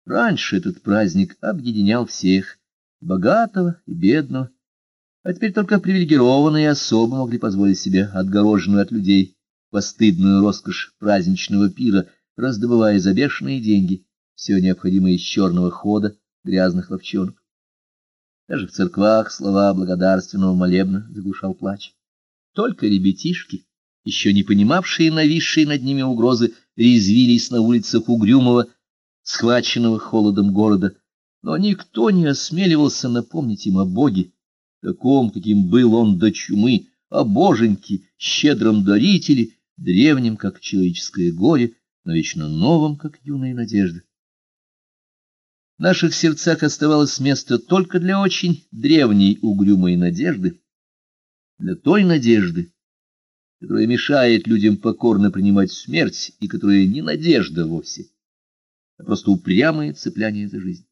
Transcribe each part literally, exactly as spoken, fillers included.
Раньше этот праздник объединял всех, богатого и бедного, а теперь только привилегированные особо могли позволить себе отгороженную от людей постыдную роскошь праздничного пира, раздобывая за бешеные деньги все необходимое из черного хода грязных ловчонок. Даже в церквах слова благодарственного молебна заглушал плач. Только ребятишки, еще не понимавшие нависшие над ними угрозы, резвились на улицах угрюмого, схваченного холодом города, но никто не осмеливался напомнить им о Боге, таком, каким был он до чумы, о Боженьке, щедром дарителе, древнем, как человеческое горе, но вечно новом, как юная надежда. В наших сердцах оставалось место только для очень древней угрюмой надежды, для той надежды, которая мешает людям покорно принимать смерть и которая не надежда вовсе, а просто упрямое цепляние за жизнь.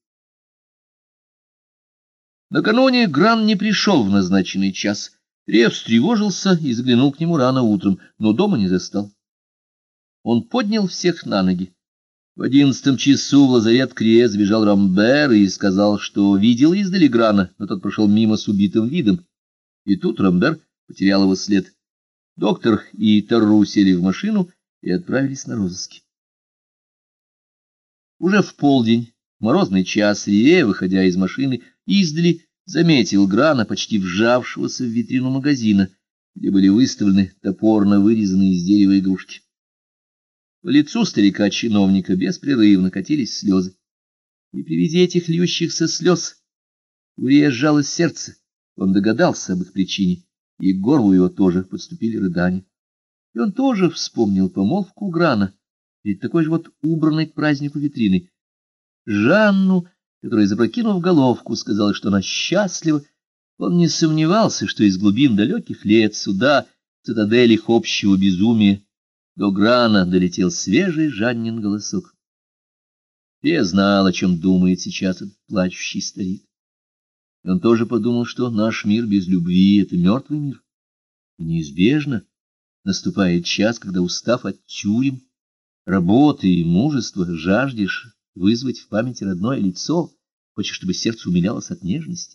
Накануне Гран не пришел в назначенный час. Рев встревожился и заглянул к нему рано утром, но дома не застал. Он поднял всех на ноги. В одиннадцатом часу в лазарет Крие сбежал Рамбер и сказал, что видел издали Грана, но тот прошел мимо с убитым видом. И тут Рамбер потерял его след. Доктор и Тарру сели в машину и отправились на розыски. Уже в полдень, в морозный час, Рие, выходя из машины, издали заметил Грана, почти вжавшегося в витрину магазина, где были выставлены топорно вырезанные из дерева игрушки. По лицу старика-чиновника беспрерывно катились слезы. И при виде этих льющихся слез у Рие сжалось сердце. Он догадался об их причине, и к горлу его тоже подступили рыдания. И он тоже вспомнил помолвку Грана перед такой же вот убранной к празднику витриной. Жанну, которая, запрокинув головку, сказала, что она счастлива. Он не сомневался, что из глубин далеких лет сюда, в цитадель их общего безумия, до Грана долетел свежий Жаннин голосок. Я знал, о чем думает сейчас этот плачущий старик. И он тоже подумал, что наш мир без любви — это мертвый мир. И неизбежно наступает час, когда, устав от тюрем, работы и мужества, жаждешь вызвать в памяти родное лицо, хочешь, чтобы сердце умилялось от нежности.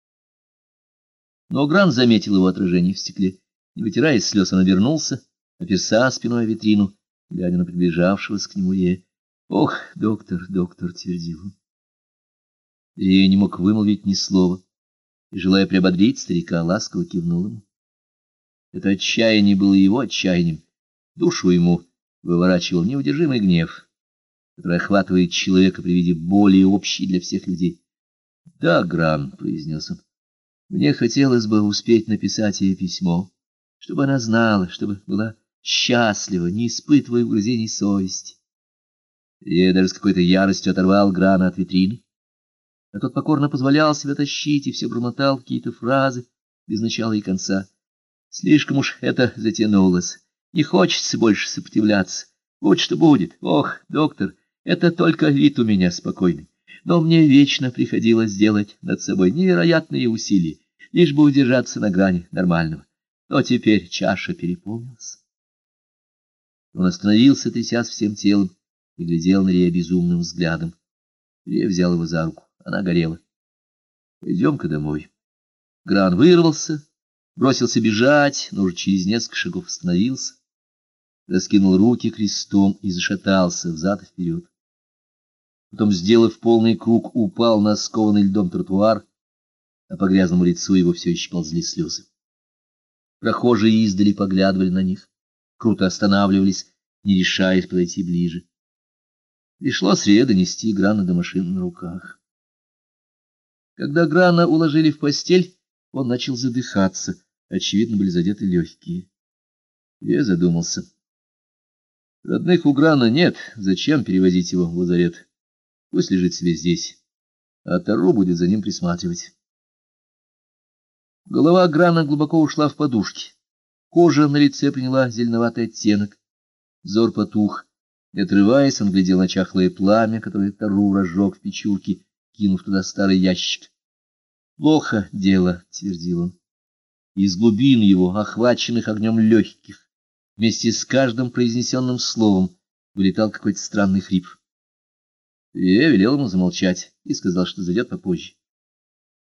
Но Гран заметил его отражение в стекле. Не вытирая слез, он обернулся, оперся спиной о витрину, глядя на приближавшегося к нему Рие. «Ох, доктор, доктор!» — твердил он. Рие не мог вымолвить ни слова, и, желая приободрить старика, ласково кивнул ему. Это отчаяние было его отчаянием. Душу ему выворачивал неудержимый гнев, который охватывает человека при виде боли общей для всех людей. — Да, Гран, — произнес он, — мне хотелось бы успеть написать ей письмо, чтобы она знала, чтобы была счастлива, не испытывая угрызений совести. Я даже с какой-то яростью оторвал Грана от витрины, а тот покорно позволял себе тащить и все бормотал какие-то фразы без начала и конца. Слишком уж это затянулось, не хочется больше сопротивляться. Вот что будет. Ох, доктор, это только вид у меня спокойный, но мне вечно приходилось делать над собой невероятные усилия, лишь бы удержаться на грани нормального. Но теперь чаша переполнилась. Он остановился, трясясь всем телом, и глядел на Рия безумным взглядом. Рия взял его за руку. Она горела. — Пойдем-ка домой. Гран вырвался, бросился бежать, но уже через несколько шагов остановился, раскинул руки крестом и зашатался взад и вперед. Потом, сделав полный круг, упал на скованный льдом тротуар, а по грязному лицу его все еще ползли слезы. Прохожие издали поглядывали на них, круто останавливались, не решаясь подойти ближе. Пришлось Рие донести Грана до машины на руках. Когда Грана уложили в постель, он начал задыхаться. Очевидно, были задеты легкие. Я задумался. Родных у Грана нет, зачем перевозить его в лазарет? Пусть лежит себе здесь, а Тарру будет за ним присматривать. Голова Грана глубоко ушла в подушки. Кожа на лице приняла зеленоватый оттенок. Взор потух. Не отрываясь, он глядел на чахлое пламя, которое Тарру разжег в печурке, кинув туда старый ящик. «Плохо дело», — твердил он. Из глубин его, охваченных огнем легких, вместе с каждым произнесенным словом вылетал какой-то странный хрип. Я велел ему замолчать и сказал, что зайдет попозже.